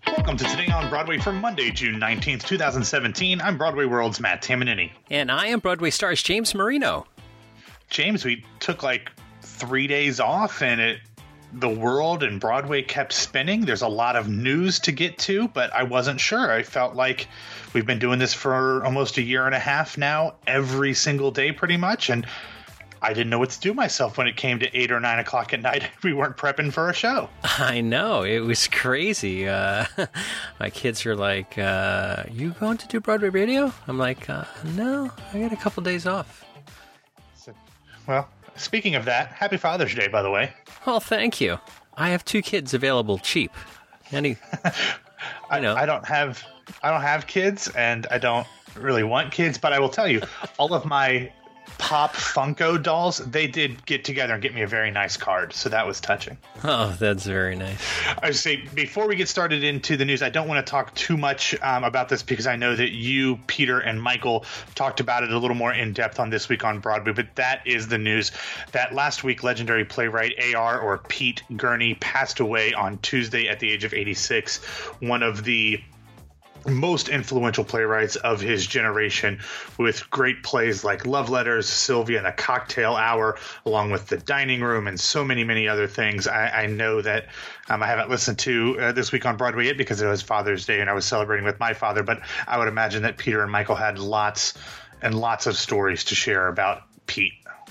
Welcome to Today on Broadway for Monday, June 19th, 2017. I'm Broadway World's Matt Tamanini. And I am Broadway Stars James Marino. James, we took like 3 days off and the world and Broadway kept spinning. There's a lot of news to get to, but I wasn't sure. I felt like we've been doing this for almost a year and a half now, every single day pretty much, and I didn't know what to do myself when it came to 8 or 9 o'clock at night. We weren't prepping for a show. I know. It was crazy. My kids were like, you going to do Broadway radio? I'm like, no, I got a couple days off. Well, speaking of that, happy Father's Day, by the way. Well, thank you. I have 2 kids available cheap. I don't have kids, and I don't really want kids, but I will tell you, all of my Pop Funko dolls, they did get together and get me a very nice card, so that was touching. Oh, that's very nice. I say, before we get started into the news, I don't want to talk too much about this because I know that you, Peter, and Michael talked about it a little more in depth on This Week on Broadway, but that is the news that last week legendary playwright A.R. or Pete Gurney passed away on Tuesday at the age of 86, one of the most influential playwrights of his generation, with great plays like Love Letters, Sylvia, and The Cocktail Hour, along with The Dining Room and so many, many other things. I know that I haven't listened to This Week on Broadway yet because it was Father's Day and I was celebrating with my father, but I would imagine that Peter and Michael had lots and lots of stories to share about Pete.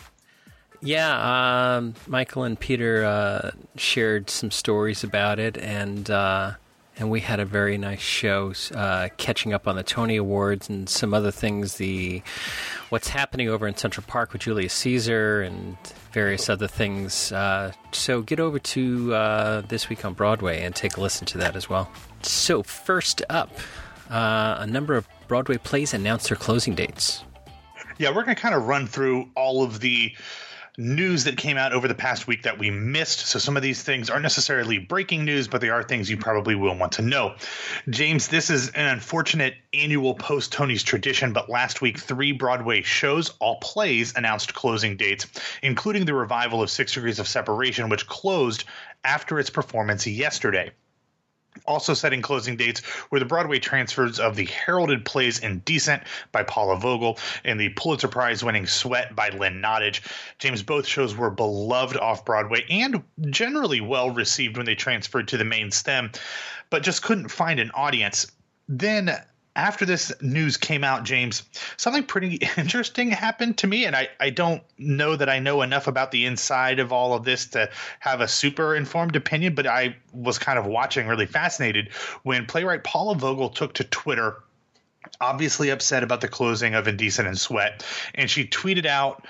Yeah, Michael and Peter shared some stories about it, and we had a very nice show, catching up on the Tony Awards and some other things, what's happening over in Central Park with Julius Caesar and various other things. So get over to This Week on Broadway and take a listen to that as well. So first up, a number of Broadway plays announced their closing dates. Yeah, we're going to kind of run through all of the news that came out over the past week that we missed. So some of these things aren't necessarily breaking news, but they are things you probably will want to know. James, this is an unfortunate annual post-Tony's tradition, but last week 3 Broadway shows, all plays, announced closing dates, including the revival of 6 Degrees of Separation, which closed after its performance yesterday. Also setting closing dates were the Broadway transfers of the heralded plays Indecent by Paula Vogel and the Pulitzer Prize-winning Sweat by Lynn Nottage. James, both shows were beloved off-Broadway and generally well-received when they transferred to the main stem, but just couldn't find an audience. Then, after this news came out, James, something pretty interesting happened to me, and I don't know that I know enough about the inside of all of this to have a super informed opinion, but I was kind of watching, really fascinated, when playwright Paula Vogel took to Twitter, obviously upset about the closing of Indecent and Sweat, and she tweeted out,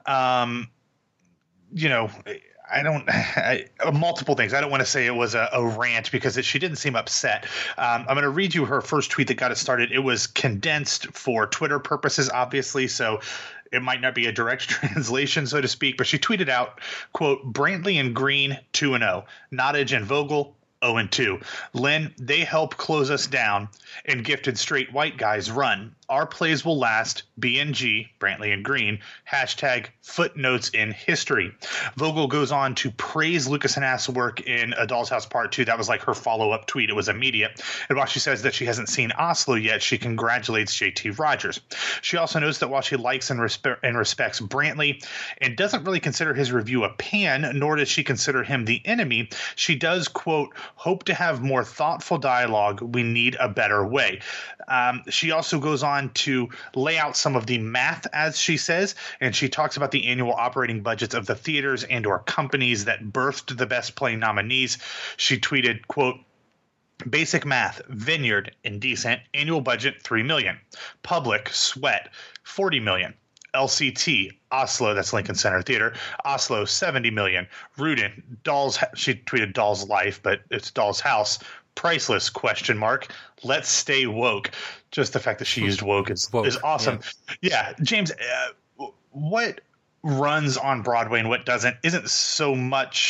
multiple things. I don't want to say it was a rant because she didn't seem upset. I'm going to read you her first tweet that got it started. It was condensed for Twitter purposes, obviously, so it might not be a direct translation, so to speak, but she tweeted out, quote, Brantley and Green 2-0, Nottage and Vogel 0-2. Lynn, they help close us down, and gifted straight white guys run. Our plays will last. BNG, Brantley and Green, hashtag footnotes in history. Vogel goes on to praise Lucas Hanass's work in A Doll's House Part 2. That was like her follow-up tweet. It was immediate. And while she says that she hasn't seen Oslo yet, she congratulates J.T. Rogers. She also notes that while she likes and respects Brantley and doesn't really consider his review a pan, nor does she consider him the enemy, she does, quote, hope to have more thoughtful dialogue. We need a better way. She also goes on to lay out some of the math, as she says, and she talks about the annual operating budgets of the theaters and or companies that birthed the Best Play nominees. She tweeted, quote, basic math, Vineyard, Indecent, annual budget $3 million. Public, Sweat, $40 million. LCT, Oslo, that's Lincoln Center Theater, Oslo, $70 million. Rudin, Doll's, she tweeted Doll's Life, but it's Doll's House, priceless, question mark. Let's stay woke. Just the fact that she used woke is awesome. Yeah, James, what runs on Broadway and what doesn't isn't so much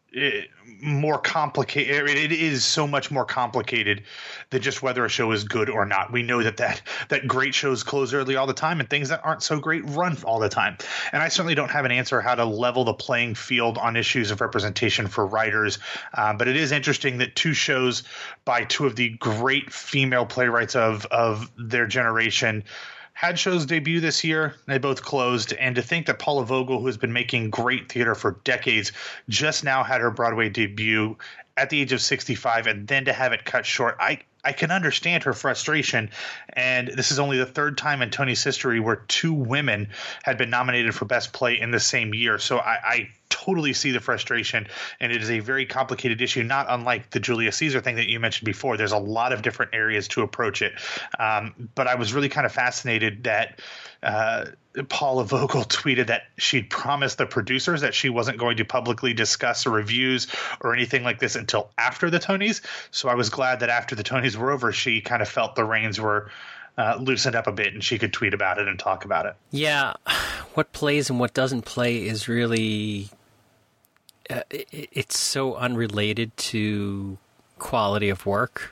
more complicated. It is so much more complicated than just whether a show is good or not. We know that great shows close early all the time, and things that aren't so great run all the time. And I certainly don't have an answer how to level the playing field on issues of representation for writers. But it is interesting that two shows by two of the great female playwrights of their generation had shows debut this year. They both closed. And to think that Paula Vogel, who has been making great theater for decades, just now had her Broadway debut at the age of 65, and then to have it cut short, I can understand her frustration. And this is only the third time in Tony's history where two women had been nominated for Best Play in the same year. So I totally see the frustration, and it is a very complicated issue, not unlike the Julius Caesar thing that you mentioned before. There's a lot of different areas to approach it. But I was really kind of fascinated that Paula Vogel tweeted that she'd promised the producers that she wasn't going to publicly discuss reviews or anything like this until after the Tonys. So I was glad that after the Tonys were over, she kind of felt the reins were loosened up a bit and she could tweet about it and talk about it. Yeah, what plays and what doesn't play is really it's so unrelated to quality of work.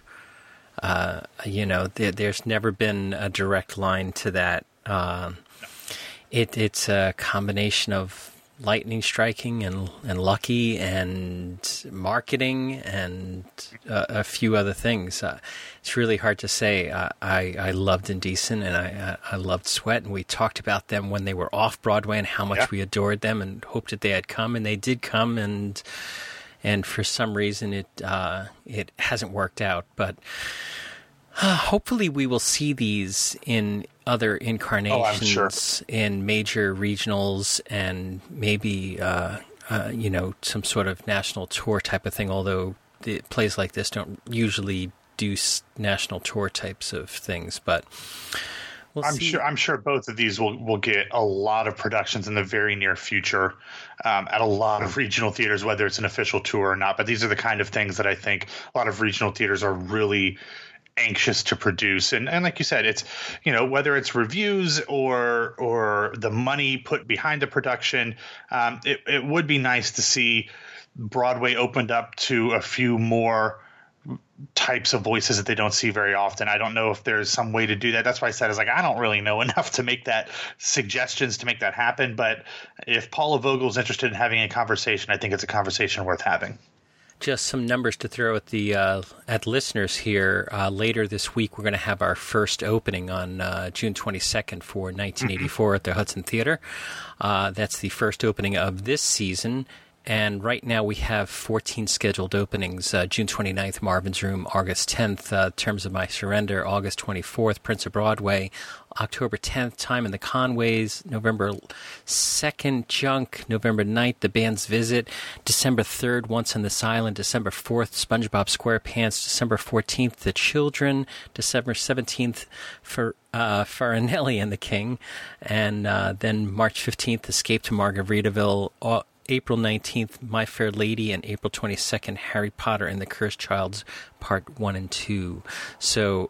There's never been a direct line to that. It's a combination of lightning striking and lucky and marketing and a few other things. It's really hard to say. I loved Indecent and I loved Sweat, and we talked about them when they were off Broadway and how much we adored them and hoped that they had come, and they did come, and for some reason it hasn't worked out. But hopefully we will see these in other incarnations in major regionals and maybe some sort of national tour type of thing, although plays like this don't usually do national tour types of things. But I'm sure both of these will get a lot of productions in the very near future at a lot of regional theaters, whether it's an official tour or not. But these are the kind of things that I think a lot of regional theaters are really anxious to produce. And like you said, it's, whether it's reviews or the money put behind the production, it would be nice to see Broadway opened up to a few more types of voices that they don't see very often. I don't know if there's some way to do that. That's why I said, I don't really know enough to make that suggestions to make that happen. But if Paula Vogel's interested in having a conversation, I think it's a conversation worth having. Just some numbers to throw at listeners here. Later this week, we're going to have our first opening on June 22nd for 1984 at the Hudson Theater. That's the first opening of this season. And right now we have 14 scheduled openings. June 29th, Marvin's Room. August 10th, Terms of My Surrender. August 24th, Prince of Broadway. October 10th, Time in the Conways. November 2nd, Junk. November 9th, The Band's Visit. December 3rd, Once on This Island. December 4th, SpongeBob SquarePants. December 14th, The Children. December 17th, Farinelli and the King. And then March 15th, Escape to Margaritaville. April 19th, My Fair Lady, and April 22nd, Harry Potter and the Cursed Child, Part 1 and 2. So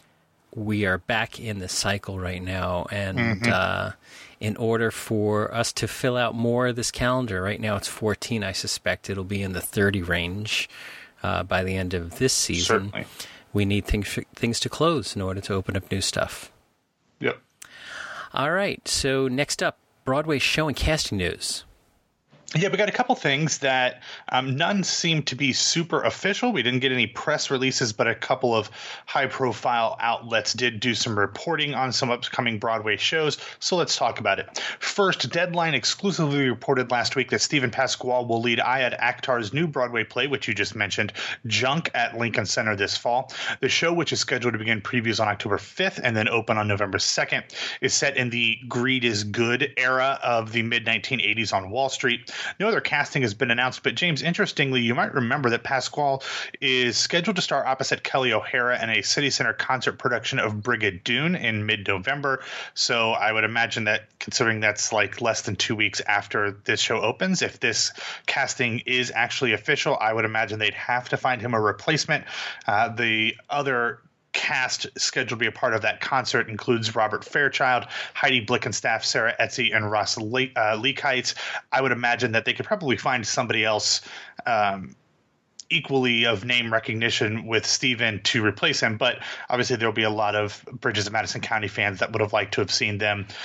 we are back in the cycle right now, and in order for us to fill out more of this calendar, right now it's 14, I suspect it'll be in the 30 range by the end of this season. Certainly. We need things to close in order to open up new stuff. Yep. All right, so next up, Broadway show and casting news. Yeah, we got a couple things that none seem to be super official. We didn't get any press releases, but a couple of high-profile outlets did do some reporting on some upcoming Broadway shows, so let's talk about it. First, Deadline exclusively reported last week that Stephen Pasquale will lead Ayad Akhtar's new Broadway play, which you just mentioned, Junk, at Lincoln Center this fall. The show, which is scheduled to begin previews on October 5th and then open on November 2nd, is set in the Greed is Good era of the mid-1980s on Wall Street. No other casting has been announced, but James, interestingly, you might remember that Pasquale is scheduled to star opposite Kelly O'Hara in a City Center concert production of Brigadoon in mid-November. So I would imagine that, considering that's like less than 2 weeks after this show opens, if this casting is actually official, I would imagine they'd have to find him a replacement. The other cast scheduled to be a part of that concert includes Robert Fairchild, Heidi Blickenstaff, Sarah Etsy, and Ross Leakites. I would imagine that they could probably find somebody else equally of name recognition with Steven to replace him, but obviously there'll be a lot of Bridges of Madison County fans that would have liked to have seen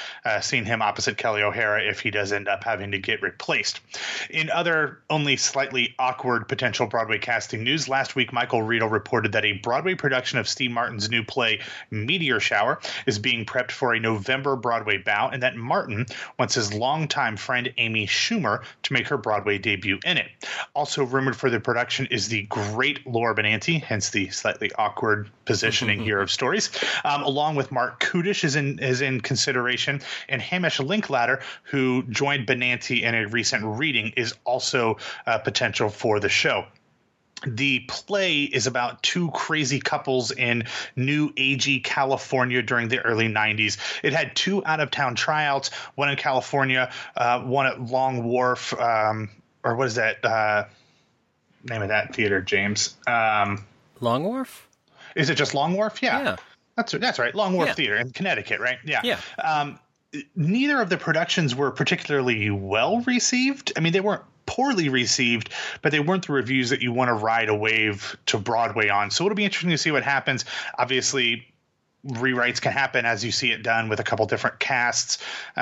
him opposite Kelly O'Hara if he does end up having to get replaced. In other only slightly awkward potential Broadway casting news, last week Michael Riedel reported that a Broadway production of Steve Martin's new play Meteor Shower is being prepped for a November Broadway bout, and that Martin wants his longtime friend Amy Schumer to make her Broadway debut in it. Also rumored for the production is the great Laura Benanti, hence the slightly awkward positioning here of stories, along with Mark Kudish is in consideration, and Hamish Linklater, who joined Benanti in a recent reading, is also potential for the show. The play is about two crazy couples in New Agey, California during the early 90s. It had two out-of-town tryouts, one in California, one at Long Wharf, or what is that name of that theater, James? Long Wharf? Is it just Long Wharf? Yeah. That's right. Long Wharf Theater in Connecticut, right? Yeah. Neither of the productions were particularly well received. I mean, they weren't poorly received, but they weren't the reviews that you want to ride a wave to Broadway on. So it'll be interesting to see what happens. Obviously, rewrites can happen as you see it done with a couple different casts.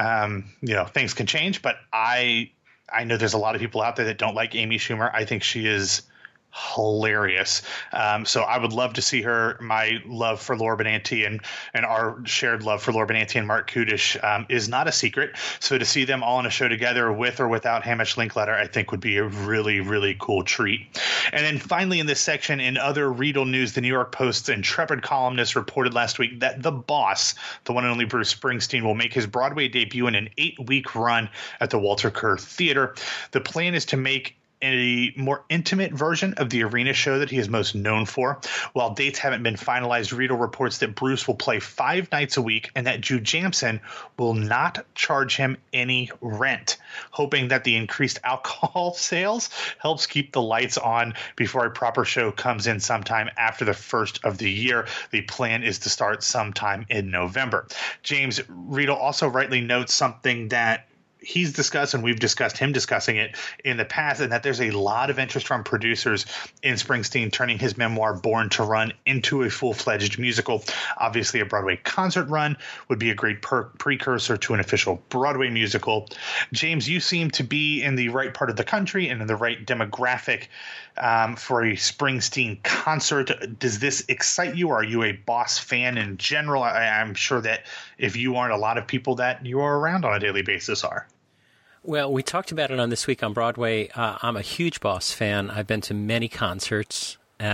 Things can change, but I know there's a lot of people out there that don't like Amy Schumer. I think she is hilarious. So I would love to see her. My love for Laura Benanti and our shared love for Laura Benanti and Mark Kudish is not a secret. So to see them all in a show together with or without Hamish Linklater, I think would be a really, really cool treat. And then finally in this section, in other Riedel news, the New York Post's intrepid columnist reported last week that the boss, the one and only Bruce Springsteen, will make his Broadway debut in an 8-week run at the Walter Kerr Theater. The plan is to make a more intimate version of the arena show that he is most known for. While dates haven't been finalized, Riedel reports that Bruce will play 5 nights a week and that Jude Jamson will not charge him any rent, hoping that the increased alcohol sales helps keep the lights on before a proper show comes in sometime after the first of the year. The plan is to start sometime in November. James, Riedel also rightly notes something that he's discussed, and we've discussed him discussing it in the past, and that there's a lot of interest from producers in Springsteen turning his memoir Born to Run into a full-fledged musical. Obviously, a Broadway concert run would be a great precursor to an official Broadway musical. James, you seem to be in the right part of the country and in the right demographic for a Springsteen concert. Does this excite you? Are you a Boss fan in general? I'm sure that if you aren't, a lot of people that you are around on a daily basis are. Well, we talked about it on This Week on Broadway. I'm a huge Boss fan. I've been to many concerts,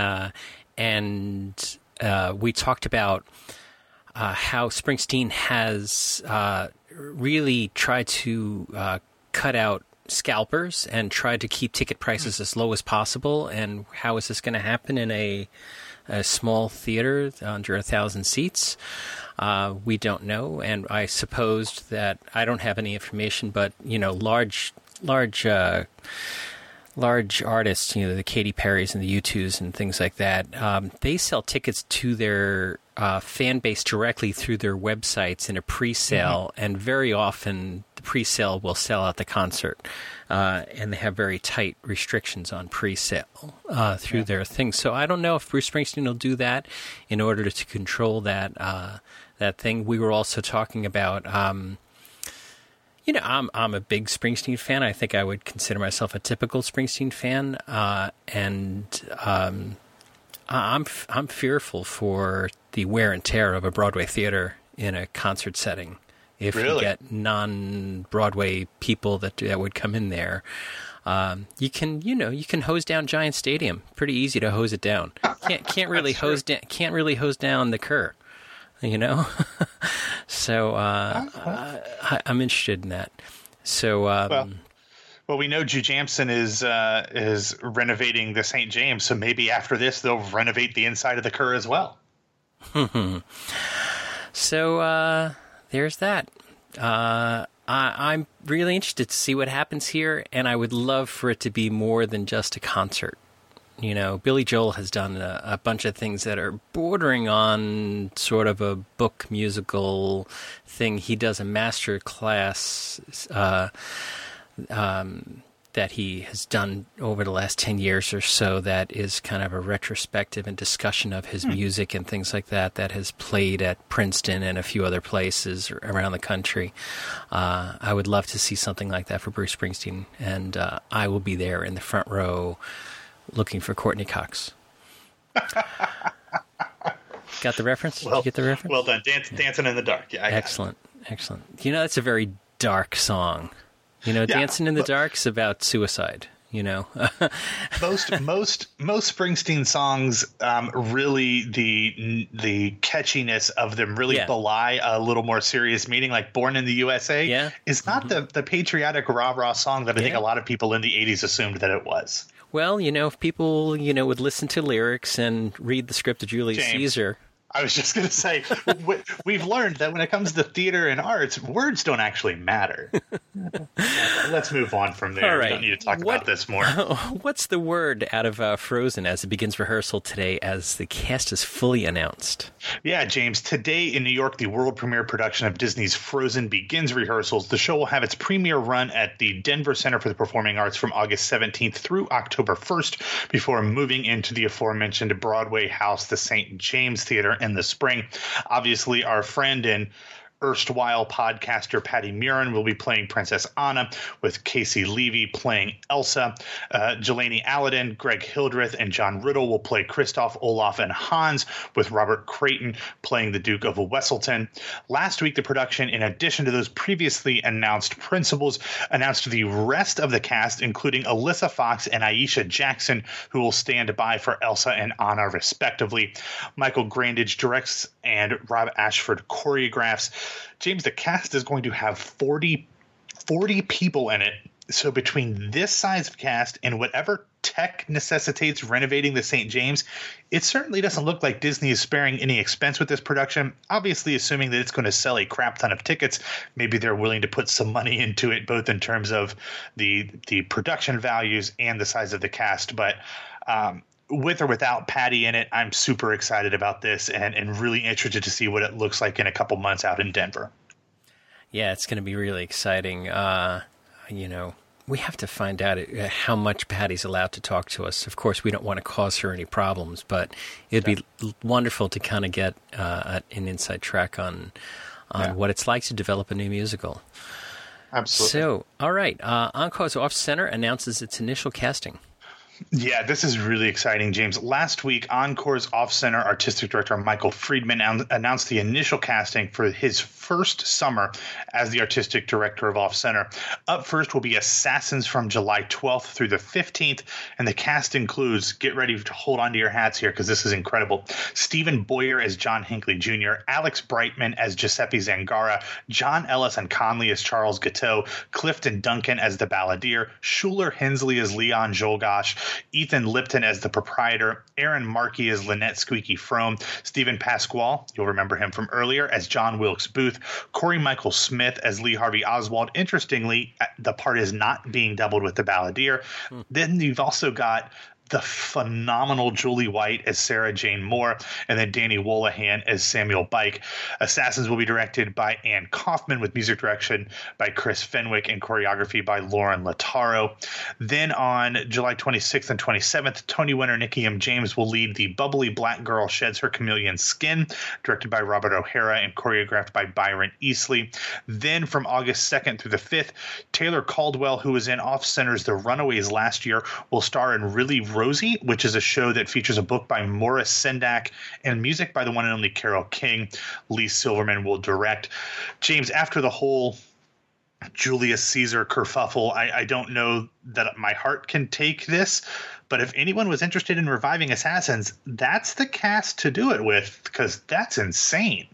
and we talked about how Springsteen has really tried to cut out scalpers and tried to keep ticket prices as low as possible. And how is this going to happen in a small theater under 1,000 seats? We don't know, and I supposed that I don't have any information, but large artists, the Katy Perrys and the U2s and things like that, they sell tickets to their fan base directly through their websites in a pre-sale, and very often the pre-sale will sell out the concert, and they have very tight restrictions on pre-sale through their things. So I don't know if Bruce Springsteen will do that in order to control that thing. We were also talking about, I'm a big Springsteen fan. I think I would consider myself a typical Springsteen fan, and I'm fearful for the wear and tear of a Broadway theater in a concert setting. If you get non-Broadway people that would come in there, you can hose down Giant Stadium. Pretty easy to hose it down. Can't really hose down the Kerr. So I'm interested in that. So well, we know Jude Jamson is renovating the St. James, so maybe after this they'll renovate the inside of the Kerr as well. So there's that. I'm really interested to see what happens here, and I would love for it to be more than just a concert. Billy Joel has done a bunch of things that are bordering on sort of a book musical thing. He does a master class that he has done over the last 10 years or so that is kind of a retrospective and discussion of his music and things like that has played at Princeton and a few other places around the country. I would love to see something like that for Bruce Springsteen, and I will be there in the front row looking for Courtney Cox. Got the reference? Well, did you get the reference? Well done. Dancing in the Dark. Yeah, excellent. That's a very dark song. Dancing in the Dark's about suicide. most Springsteen songs, really the catchiness of them really belie a little more serious meaning. Like "Born in the USA" is not the patriotic rah-rah song that I think a lot of people in the 80s assumed that it was. Well, if people would listen to lyrics and read the script of Julius Caesar. I was just going to say, we've learned that when it comes to theater and arts, words don't actually matter. Let's move on from there. All right. We don't need to talk about this more. What's the word out of Frozen as it begins rehearsal today as the cast is fully announced? Yeah, James. Today in New York, the world premiere production of Disney's Frozen begins rehearsals. The show will have its premiere run at the Denver Center for the Performing Arts from August 17th through October 1st before moving into the aforementioned Broadway house, the St. James Theater, in the spring. Obviously, our friend and erstwhile podcaster Patty Murin will be playing Princess Anna, with Casey Levy playing Elsa. Jelani Aladdin, Greg Hildreth, and John Riddle will play Kristoff, Olaf, and Hans, with Robert Creighton playing the Duke of Wesselton. Last week, the production, in addition to those previously announced principals, announced the rest of the cast, including Alyssa Fox and Aisha Jackson, who will stand by for Elsa and Anna, respectively. Michael Grandage directs and Rob Ashford choreographs. James, the cast is going to have 40 people in it. So between this size of cast and whatever tech necessitates renovating the St. James, it certainly doesn't look like Disney is sparing any expense with this production. Obviously, assuming that it's going to sell a crap ton of tickets, maybe they're willing to put some money into it, both in terms of the production values and the size of the cast. But with or without Patty in it, I'm super excited about this and really interested to see what it looks like in a couple months out in Denver. Yeah, it's going to be really exciting. We have to find out how much Patty's allowed to talk to us. Of course, we don't want to cause her any problems, but it'd be wonderful to kind of get an inside track on what it's like to develop a new musical. Absolutely. So, all right, Encore's Off Center announces its initial casting. Yeah, this is really exciting, James. Last week, Encore's Off-Center artistic director Michael Friedman announced the initial casting for his first summer as the artistic director of Off-Center. Up first will be Assassins from July 12th through the 15th, and the cast includes, get ready to hold on to your hats here because this is incredible, Stephen Boyer as John Hinckley Jr., Alex Brightman as Giuseppe Zangara, John Ellis and Conley as Charles Gateau, Clifton Duncan as the Balladeer, Shuler Hensley as Leon Jolgosh, Ethan Lipton as the proprietor, Aaron Markey as Lynette Squeaky Frome, Stephen Pasquale, you'll remember him from earlier, as John Wilkes Booth, Corey Michael Smith as Lee Harvey Oswald. Interestingly, the part is not being doubled with the Balladeer. Then you've also got the phenomenal Julie White as Sarah Jane Moore, and then Danny Wolahan as Samuel Bike. Assassins will be directed by Ann Kaufman, with music direction by Chris Fenwick and choreography by Lauren Lataro. Then on July 26th and 27th, Tony winner Nikki M. James will lead The Bubbly Black Girl Sheds Her Chameleon Skin, directed by Robert O'Hara and choreographed by Byron Easley. Then from August 2nd through the 5th, Taylor Caldwell, who was in Off-Center's The Runaways last year, will star in Really Rosie, which is a show that features a book by Morris Sendak and music by the one and only Carole King. Lee Silverman will direct. James, after the whole Julius Caesar kerfuffle, I don't know that my heart can take this, but if anyone was interested in reviving Assassins, that's the cast to do it with, because that's insane.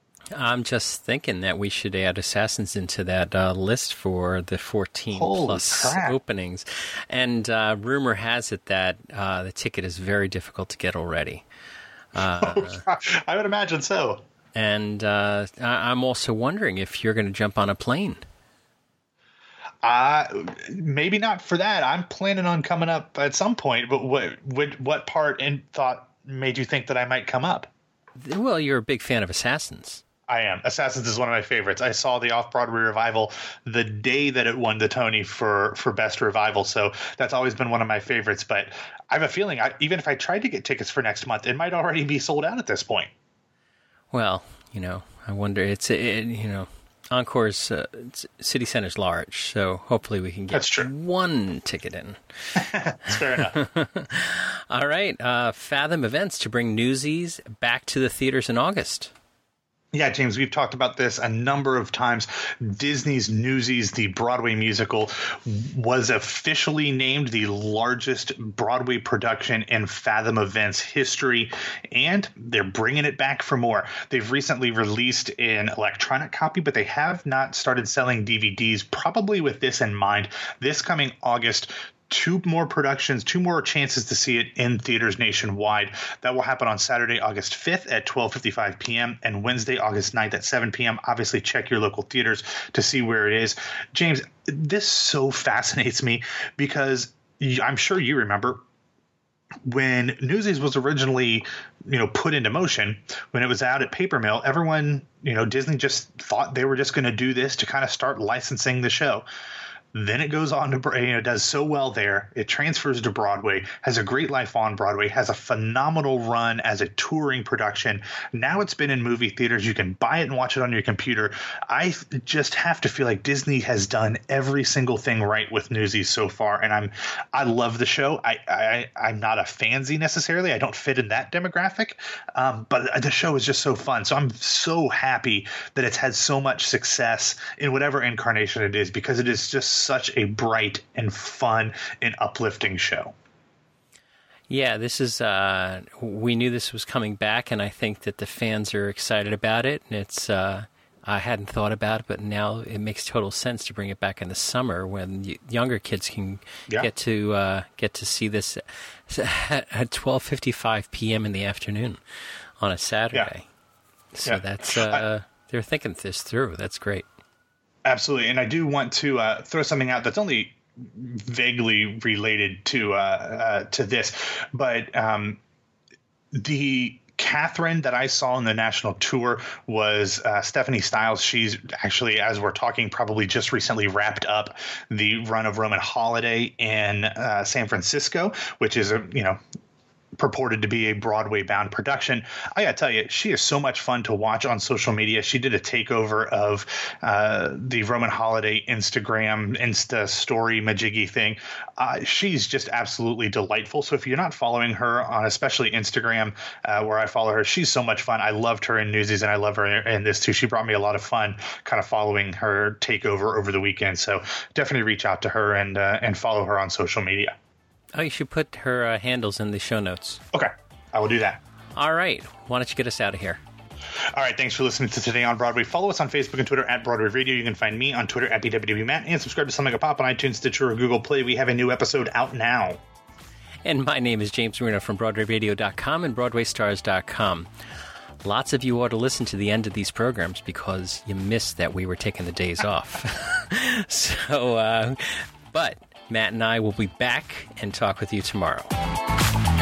I'm just thinking that we should add Assassins into that list for the 14-plus openings. And rumor has it that the ticket is very difficult to get already. I would imagine so. And I'm also wondering if you're going to jump on a plane. Maybe not for that. I'm planning on coming up at some point, but what part and thought made you think that I might come up? Well, you're a big fan of Assassins. I am. Assassins is one of my favorites. I saw the Off-Broadway revival the day that it won the Tony for Best Revival, so that's always been one of my favorites. But I have a feeling, even if I tried to get tickets for next month, it might already be sold out at this point. Well, I wonder. Encore's City Center's large, so hopefully we can get one ticket in. That's fair enough. All right. Fathom Events to bring Newsies back to the theaters in August. Yeah, James, we've talked about this a number of times. Disney's Newsies, the Broadway musical, was officially named the largest Broadway production in Fathom Events history, and they're bringing it back for more. They've recently released an electronic copy, but they have not started selling DVDs, probably with this in mind. This coming August, 2 more productions, 2 more chances to see it in theaters nationwide. That will happen on Saturday, August 5th at 12:55 p.m. and Wednesday, August 9th at 7 p.m. Obviously, check your local theaters to see where it is. James, this so fascinates me because I'm sure you remember when Newsies was originally, put into motion, when it was out at Paper Mill, everyone, Disney just thought they were just going to do this to kind of start licensing the show. Then it goes on to, does so well there. It transfers to Broadway, has a great life on Broadway, has a phenomenal run as a touring production. Now it's been in movie theaters. You can buy it and watch it on your computer. I just have to feel like Disney has done every single thing right with Newsies so far. And I love the show. I'm not a fansy necessarily. I don't fit in that demographic. But the show is just so fun. So I'm so happy that it's had so much success in whatever incarnation it is, because it is just such a bright and fun and uplifting show. Yeah, this is, we knew this was coming back, and I think that the fans are excited about it. And it's, I hadn't thought about it, but now it makes total sense to bring it back in the summer when younger kids can get to see this at 12:55 p.m. in the afternoon on a Saturday. Yeah. So that's, they're thinking this through. That's great. Absolutely. And I do want to throw something out that's only vaguely related to this, but the Catherine that I saw in the national tour was Stephanie Styles. She's actually, as we're talking, probably just recently wrapped up the run of Roman Holiday in San Francisco, which is purported to be a Broadway-bound production. I gotta tell you, she is so much fun to watch on social media. She did a takeover of the Roman Holiday Insta story majiggy thing. She's just absolutely delightful. So if you're not following her on especially Instagram, where I follow her, she's so much fun. I loved her in Newsies, and I love her in this too. She brought me a lot of fun kind of following her takeover over the weekend. So definitely reach out to her and follow her on social media. Oh, you should put her handles in the show notes. Okay, I will do that. All right. Why don't you get us out of here? All right, thanks for listening to Today on Broadway. Follow us on Facebook and Twitter at Broadway Radio. You can find me on Twitter at BWWMatt, and subscribe to Something Like a Pop on iTunes, Stitcher, or Google Play. We have a new episode out now. And my name is James Marino from BroadwayRadio.com and BroadwayStars.com. Lots of you ought to listen to the end of these programs because you missed that we were taking the days off. But Matt and I will be back and talk with you tomorrow.